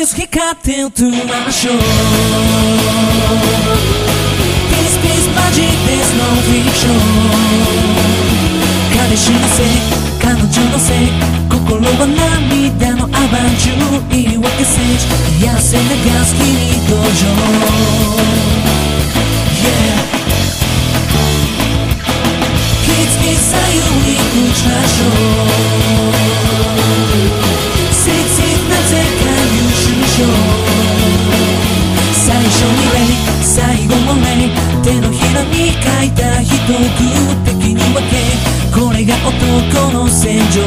please 光って歌いましょう Please please マジ There's no fiction 彼氏のせい彼女のせい心は涙のアバンチュー言い訳せず癒せ流す君登場 Yeah きつき左右に打ちましょう切々なぜか優秀賞最初に礼最後も礼手のひらに書いた一句敵に分けこれが男の戦場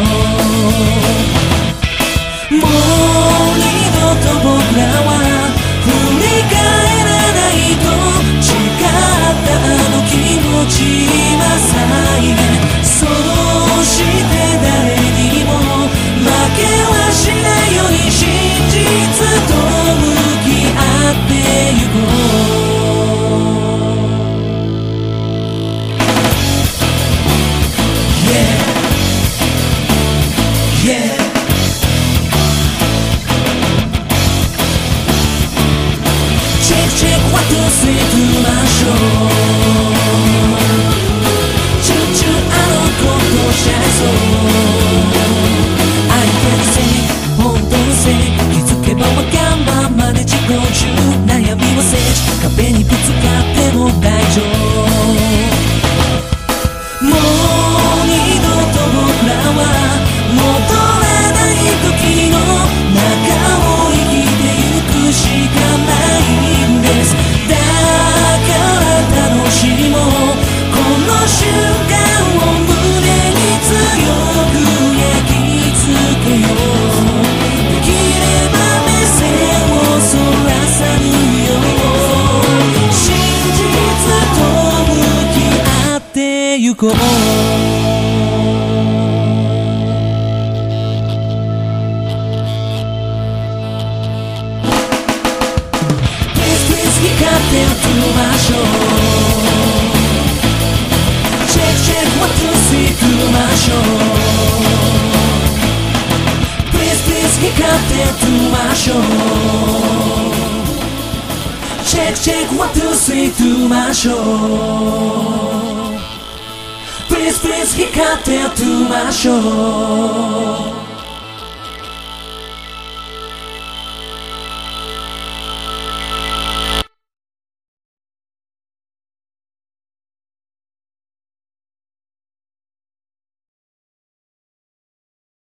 もう二度と僕らは振り返らないと誓ったあの気持ち今さえそうして誰にも負けはしないように真実と向き合ってゆこう Yeah Yeah Check check what to say to ましょうチューチューあのことしちゃいそう相手のせい本当のせい気づけばわがままで自己中悩みはせず壁にぶつかっても大丈夫もう二度と僕らは戻らない時の中を生きてゆくしかないんですだから楽しもうこの瞬間を胸に強く焼き付けようできれば目線をそらさぬよう真実と向き合ってゆこう光って歌いましょう Check check what to see 歌いましょう Please please 光って歌いましょう Check check what to see 歌いましょう Please please 光って歌いましょう